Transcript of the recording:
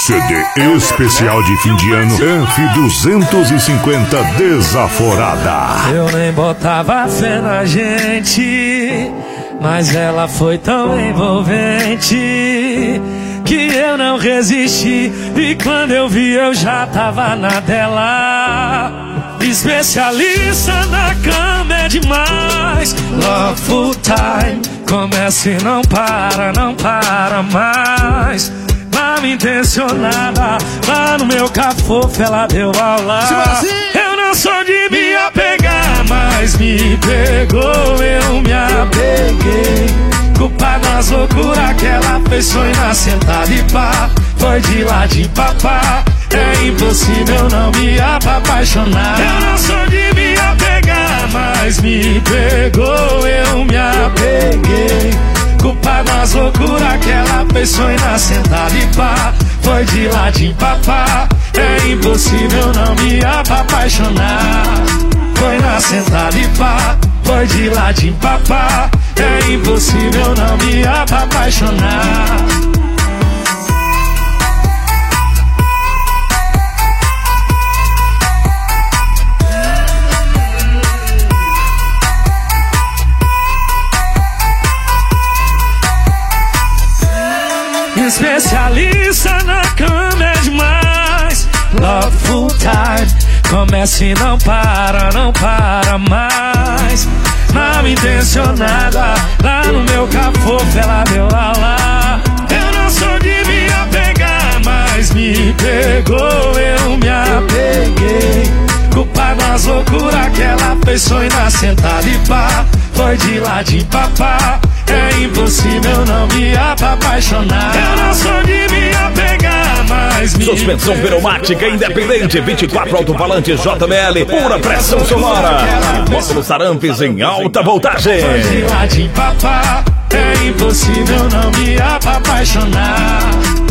CD especial de fim de ano F250 Desaforada. Eu nem botava fé na gente, mas ela foi tão envolvente que eu não resisti. E quando eu vi eu já tava na dela. Especialista na cama é demais. Love full time, começa e não para mais. Mal intencionada, lá no meu cafofo ela deu aula. Eu não sou de me apegar, mas me pegou, eu me apeguei. Culpa das loucuras que ela fez, foi na sentada e pá. Foi de lá de papá, é impossível não me apaixonar. Eu não sou de me apegar, mas me pegou, eu me apeguei. Culpa das loucuras que ela fez, foi na sentada e pá. Foi de lá de papá, é impossível não me apaixonar. Foi na sentada e pá, foi de lá de papá. É impossível não me apaixonar. Especialista na cama é demais. Love full time, começa e não para mais. Mal intencionada, lá no meu cafofo ela deu aula. Eu não sou de me apegar, mas me pegou, eu me apeguei. Culpa das loucuras que ela fez, foi na sentada e pá. Foi de lá de papá, é impossível não me apaixonar. Eu não sou de me apegar, mas me Suspensão pneumática independente, 24 alto-falantes JBL, pura pressão sonora. Módulos Sarampes em alta voltagem. Foi de lá de papá, é impossível não me apaixonar.